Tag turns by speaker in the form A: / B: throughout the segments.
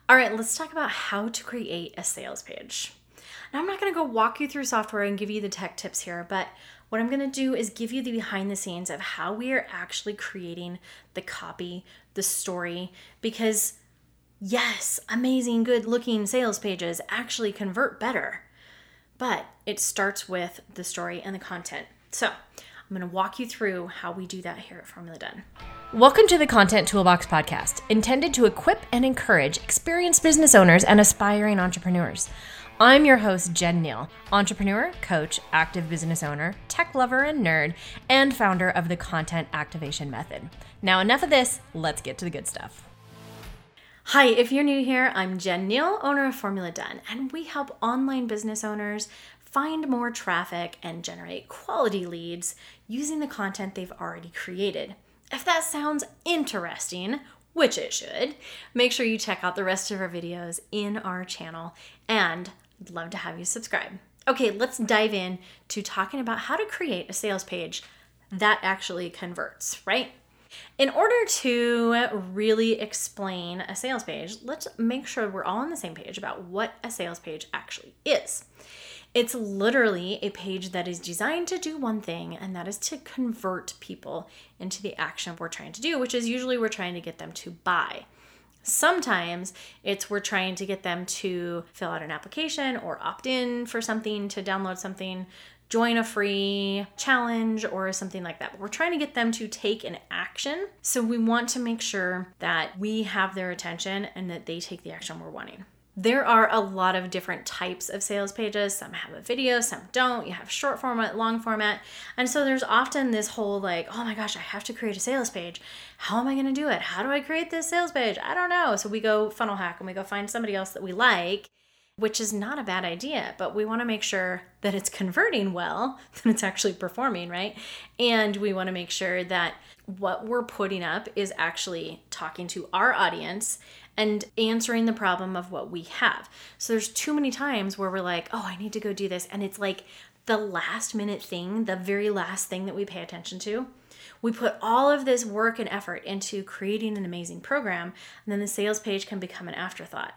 A: All right, let's talk about how to create a sales page. Now, I'm not going to go walk you through software and give you the tech tips here, but what I'm going to do is give you the behind the scenes of how we are actually creating the copy, the story, because yes, amazing, good looking sales pages actually convert better, but it starts with the story and the content. So I'm going to walk you through how we do that here at Formula Done.
B: Welcome to the Content Toolbox podcast, intended to equip and encourage experienced business owners and aspiring entrepreneurs. I'm your host, Jen Neal, entrepreneur, coach, active business owner, tech lover and nerd, and founder of the Content Activation Method. Now enough of this, let's get to the good stuff.
A: Hi, if you're new here, I'm Jen Neal, owner of Formula Done, and we help online business owners find more traffic and generate quality leads using the content they've already created. If that sounds interesting, which it should, make sure you check out the rest of our videos in our channel, and I'd love to have you subscribe. Okay, let's dive in to talking about how to create a sales page that actually converts, right? In order to really explain a sales page, let's make sure we're all on the same page about what a sales page actually is. It's literally a page that is designed to do one thing, and that is to convert people into the action we're trying to do, which is usually we're trying to get them to buy. Sometimes we're trying to get them to fill out an application or opt in for something, to download something, join a free challenge or something like that. But we're trying to get them to take an action. So we want to make sure that we have their attention and that they take the action we're wanting. There are a lot of different types of sales pages. Some have a video, some don't. You have short format, long format. And so there's often this whole like, oh my gosh, I have to create a sales page. How am I going to do it? How do I create this sales page? I don't know. So we go funnel hack and we go find somebody else that we like, which is not a bad idea, but we want to make sure that it's converting well, that it's actually performing, right? And we want to make sure that what we're putting up is actually talking to our audience and answering the problem of what we have. So there's too many times where we're like, oh, I need to go do this. And it's like the last minute thing, the very last thing that we pay attention to. We put all of this work and effort into creating an amazing program, and then the sales page can become an afterthought.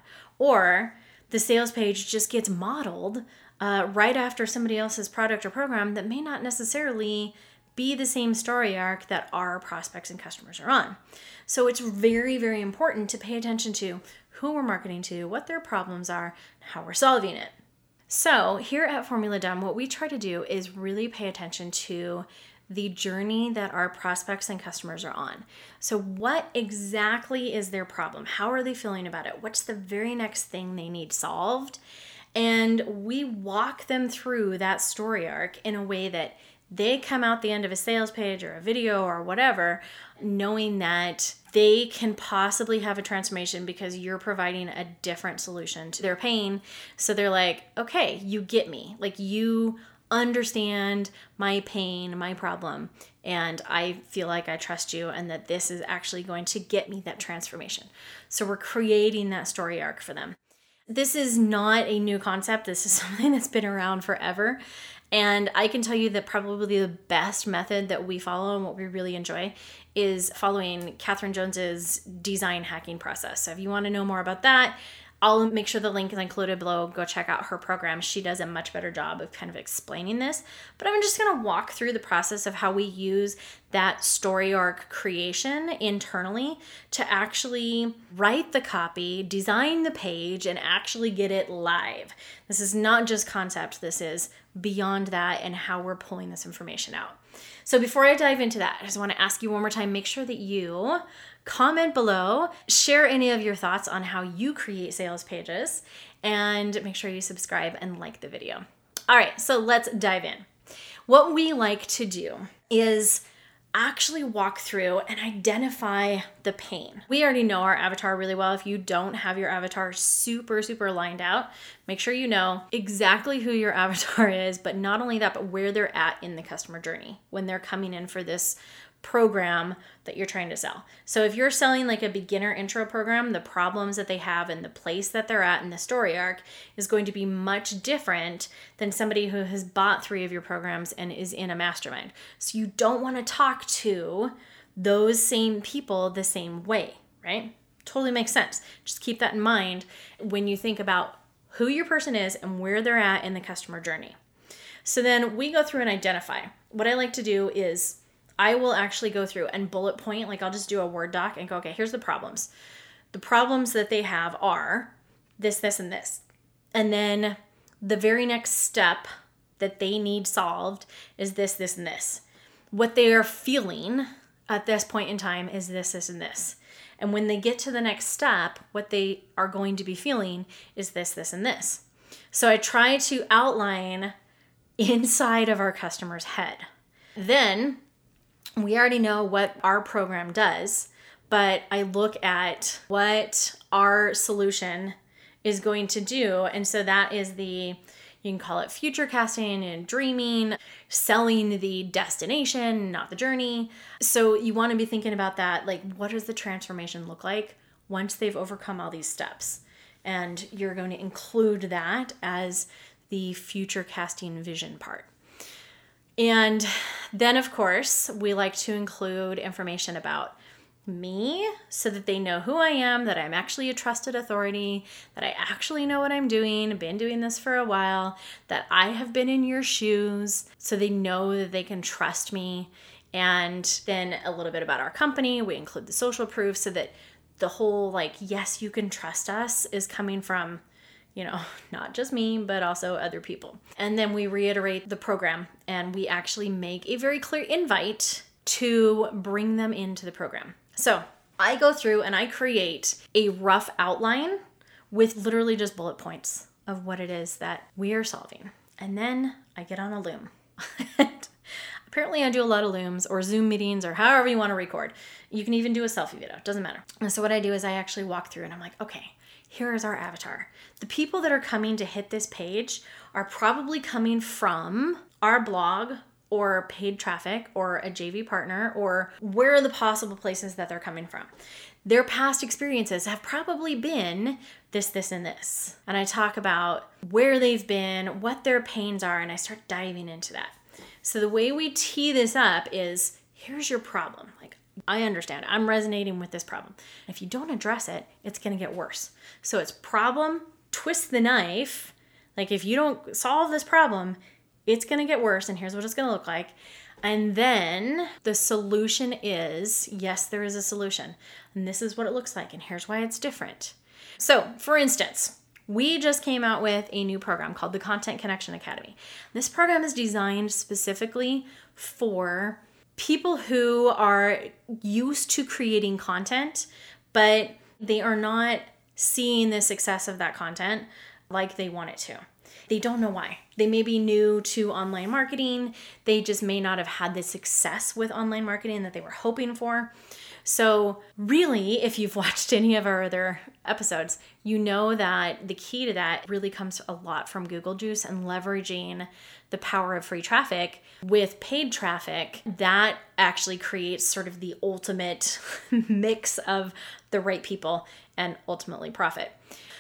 A: Or the sales page just gets modeled right after somebody else's product or program that may not necessarily be the same story arc that our prospects and customers are on. So it's very, very important to pay attention to who we're marketing to, what their problems are, how we're solving it. So here at Formula Done, what we try to do is really pay attention to the journey that our prospects and customers are on. So what exactly is their problem? How are they feeling about it? What's the very next thing they need solved? And we walk them through that story arc in a way that they come out the end of a sales page or a video or whatever, knowing that they can possibly have a transformation because you're providing a different solution to their pain. So they're like, okay, you get me. Like, you understand my pain, my problem, and I feel like I trust you and that this is actually going to get me that transformation. So we're creating that story arc for them. This is not a new concept. This is something that's been around forever. And I can tell you that probably the best method that we follow and what we really enjoy is following Catherine Jones's design hacking process. So if you want to know more about that, I'll make sure the link is included below. Go check out her program. She does a much better job of kind of explaining this. But I'm just going to walk through the process of how we use that story arc creation internally to actually write the copy, design the page, and actually get it live. This is not just concept. This is beyond that and how we're pulling this information out. So before I dive into that, I just want to ask you one more time, make sure that you comment below, share any of your thoughts on how you create sales pages, and make sure you subscribe and like the video. All right, so let's dive in. What we like to do is actually walk through and identify the pain. We already know our avatar really well. If you don't have your avatar super lined out, make sure you know exactly who your avatar is, but not only that, but where they're at in the customer journey when they're coming in for this program that you're trying to sell. So if you're selling like a beginner intro program, the problems that they have and the place that they're at in the story arc is going to be much different than somebody who has bought 3 of your programs and is in a mastermind. So you don't want to talk to those same people the same way, right? Totally makes sense. Just keep that in mind when you think about who your person is and where they're at in the customer journey. So then we go through and identify. What I like to do is I will actually go through and bullet point, like I'll just do a Word doc and go, okay, here's the problems. The problems that they have are this, this, and this. And then the very next step that they need solved is this, this, and this. What they are feeling at this point in time is this, this, and this. And when they get to the next step, what they are going to be feeling is this, this, and this. So I try to outline inside of our customer's head. Then we already know what our program does, but I look at what our solution is going to do. And so that is you can call it future casting and dreaming, selling the destination, not the journey. So you want to be thinking about that. Like, what does the transformation look like once they've overcome all these steps? And you're going to include that as the future casting vision part. And then, of course, we like to include information about me so that they know who I am, that I'm actually a trusted authority, that I actually know what I'm doing, been doing this for a while, that I have been in your shoes, so they know that they can trust me. And then a little bit about our company. We include the social proof so that the whole yes, you can trust us is coming from, not just me, but also other people. And then we reiterate the program and we actually make a very clear invite to bring them into the program. So I go through and I create a rough outline with literally just bullet points of what it is that we are solving. And then I get on a Loom. Apparently I do a lot of Looms or Zoom meetings or however you want to record. You can even do a selfie video, doesn't matter. And so what I do is I actually walk through and I'm like, okay, here is our avatar. The people that are coming to hit this page are probably coming from our blog or paid traffic or a JV partner, or where are the possible places that they're coming from. Their past experiences have probably been this, this, and this. And I talk about where they've been, what their pains are, and I start diving into that. So the way we tee this up is, here's your problem. I understand, I'm resonating with this problem. If you don't address it, it's gonna get worse. So it's problem, twist the knife. If you don't solve this problem, it's gonna get worse, and here's what it's gonna look like. And then the solution is, yes, there is a solution, and this is what it looks like, and here's why it's different. So for instance, we just came out with a new program called the Content Connection Academy. This program is designed specifically for people who are used to creating content, but they are not seeing the success of that content like they want it to. They don't know why. They may be new to online marketing. They just may not have had the success with online marketing that they were hoping for. So really, if you've watched any of our other episodes, you know that the key to that really comes a lot from Google Juice and leveraging the power of free traffic with paid traffic. That actually creates sort of the ultimate mix of the right people and ultimately profit.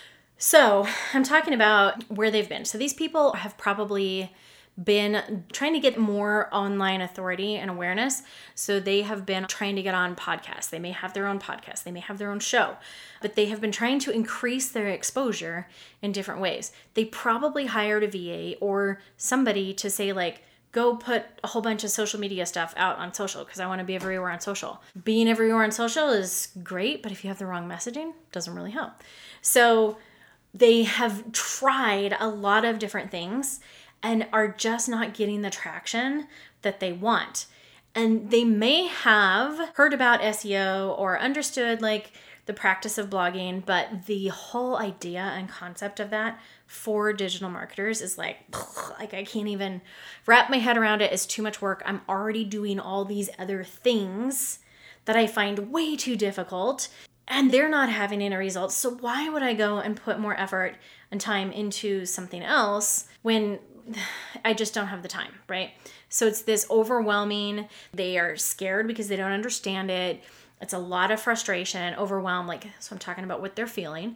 A: So I'm talking about where they've been. So these people have probably been trying to get more online authority and awareness. So they have been trying to get on podcasts. They may have their own podcast. They may have their own show, but they have been trying to increase their exposure in different ways. They probably hired a VA or somebody to say go put a whole bunch of social media stuff out on social because I want to be everywhere on social. Being everywhere on social is great, but if you have the wrong messaging, it doesn't really help. So they have tried a lot of different things and are just not getting the traction that they want. And they may have heard about SEO or understood the practice of blogging, but the whole idea and concept of that for digital marketers is I can't even wrap my head around it. It's too much work. I'm already doing all these other things that I find way too difficult, and they're not having any results. So why would I go and put more effort and time into something else when I just don't have the time, right? So it's this overwhelming. They are scared because they don't understand it. It's a lot of frustration, overwhelm. So I'm talking about what they're feeling.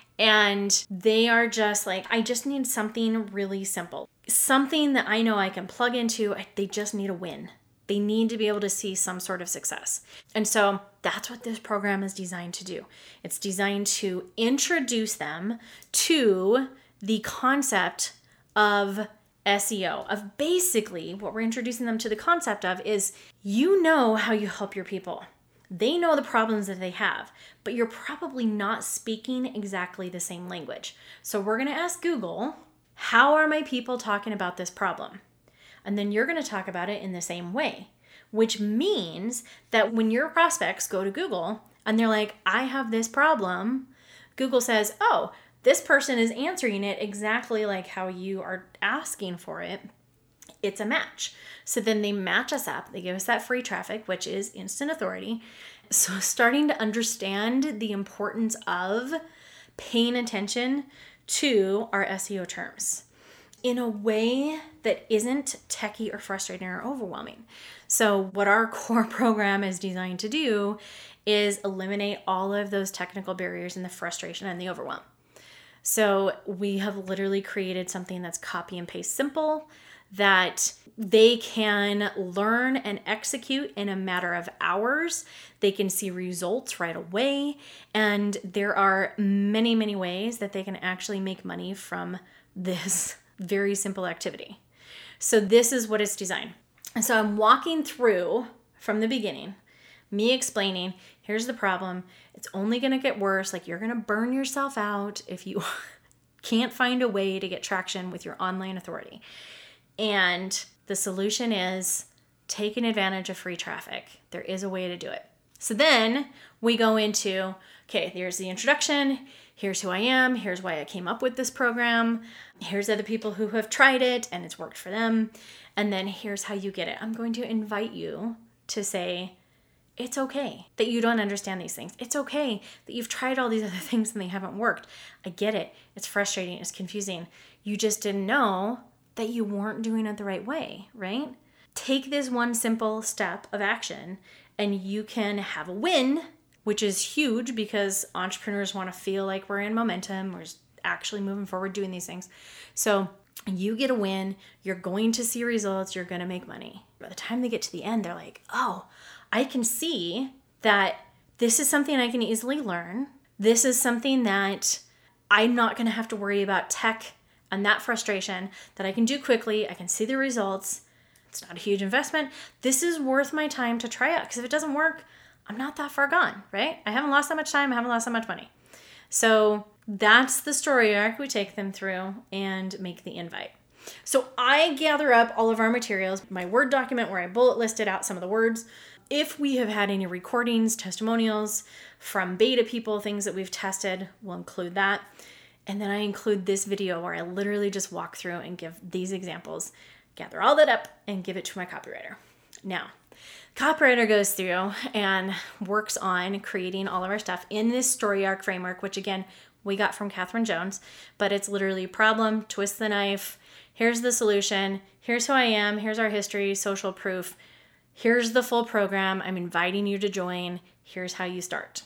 A: And they are just I just need something really simple. Something that I know I can plug into. They just need a win. They need to be able to see some sort of success. And so that's what this program is designed to do. It's designed to introduce them to the concept of SEO, of basically what we're introducing them to the concept of is you know how you help your people. They know the problems that they have, but you're probably not speaking exactly the same language. So we're going to ask Google, how are my people talking about this problem? And then you're going to talk about it in the same way, which means that when your prospects go to Google and they're like, I have this problem, Google says, oh, this person is answering it exactly like how you are asking for it. It's a match. So then they match us up. They give us that free traffic, which is instant authority. So starting to understand the importance of paying attention to our SEO terms in a way that isn't techie or frustrating or overwhelming. So what our core program is designed to do is eliminate all of those technical barriers and the frustration and the overwhelm. So we have literally created something that's copy and paste simple that they can learn and execute in a matter of hours. They can see results right away. And there are many, many ways that they can actually make money from this very simple activity. So this is what it's designed. And so I'm walking through from the beginning, me explaining, here's the problem. It's only going to get worse. Like you're going to burn yourself out if you can't find a way to get traction with your online authority. And the solution is taking advantage of free traffic. There is a way to do it. So then we go into, okay, here's the introduction. Here's who I am. Here's why I came up with this program. Here's other people who have tried it and it's worked for them. And then here's how you get it. I'm going to invite you to say, it's okay that you don't understand these things. It's okay that you've tried all these other things and they haven't worked. I get it. It's frustrating. It's confusing. You just didn't know that you weren't doing it the right way, right? Take this one simple step of action and you can have a win, which is huge because entrepreneurs want to feel like we're in momentum, we're actually moving forward doing these things. So you get a win, you're going to see results, you're going to make money. By the time they get to the end, they're like, oh, I can see that this is something I can easily learn. This is something that I'm not going to have to worry about tech and that frustration, that I can do quickly. I can see the results. It's not a huge investment. This is worth my time to try out because if it doesn't work, I'm not that far gone, right? I haven't lost that much time. I haven't lost that much money. So that's the story arc we take them through and make the invite. So I gather up all of our materials, my Word document where I bullet listed out some of the words. If we have had any recordings, testimonials from beta people, things that we've tested, we'll include that. And then I include this video where I literally just walk through and give these examples, gather all that up and give it to my copywriter. Now, copywriter goes through and works on creating all of our stuff in this story arc framework, which again, we got from Catherine Jones, but it's literally problem, twist the knife, here's the solution, here's who I am, here's our history, social proof, here's the full program, I'm inviting you to join, here's how you start.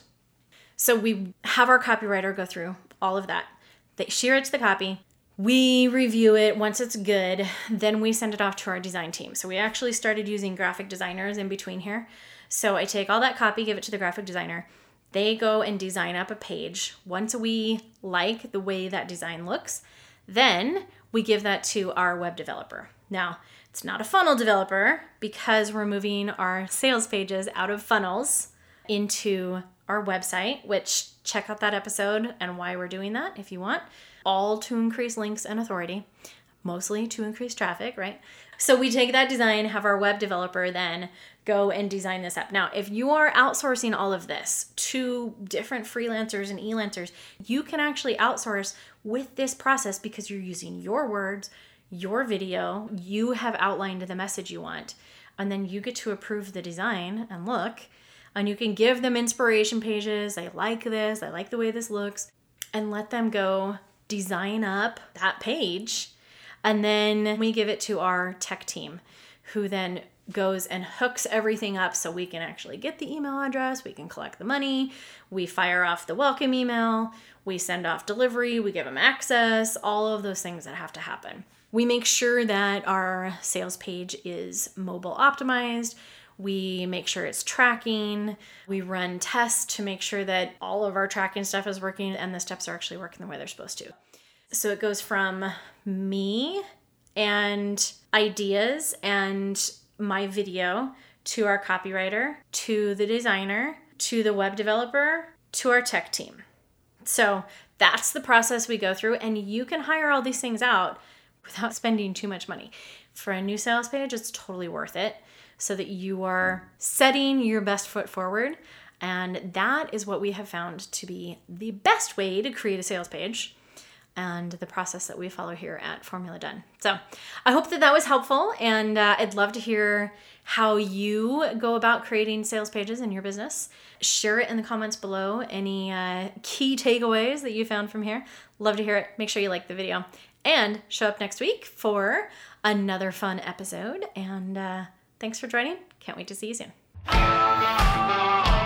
A: So we have our copywriter go through all of that. She writes the copy, we review it. Once it's good, then we send it off to our design team. So we actually started using graphic designers in between here. So I take all that copy, give it to the graphic designer. They go and design up a page. Once we like the way that design looks, then we give that to our web developer. Now, it's not a funnel developer because we're moving our sales pages out of funnels into our website, which check out that episode and why we're doing that if you want. All to increase links and authority, mostly to increase traffic, right? So we take that design, have our web developer then go and design this up. Now, if you are outsourcing all of this to different freelancers and e-lancers, you can actually outsource with this process because you're using your words, your video, you have outlined the message you want, and then you get to approve the design and look, and you can give them inspiration pages. I like this. I like the way this looks, and let them go design up that page. And then we give it to our tech team who then goes and hooks everything up so we can actually get the email address, we can collect the money, we fire off the welcome email, we send off delivery, we give them access, all of those things that have to happen. We make sure that our sales page is mobile optimized. We make sure it's tracking. We run tests to make sure that all of our tracking stuff is working and the steps are actually working the way they're supposed to. So it goes from me and ideas and my video to our copywriter, to the designer, to the web developer, to our tech team. So that's the process we go through, and you can hire all these things out without spending too much money. For a new sales page, it's totally worth it so that you are setting your best foot forward. And that is what we have found to be the best way to create a sales page and the process that we follow here at Formula Done. So I hope that was helpful, and I'd love to hear how you go about creating sales pages in your business. Share it in the comments below, any key takeaways that you found from here. Love to hear it. Make sure you like the video and show up next week for another fun episode. And thanks for joining. Can't wait to see you soon.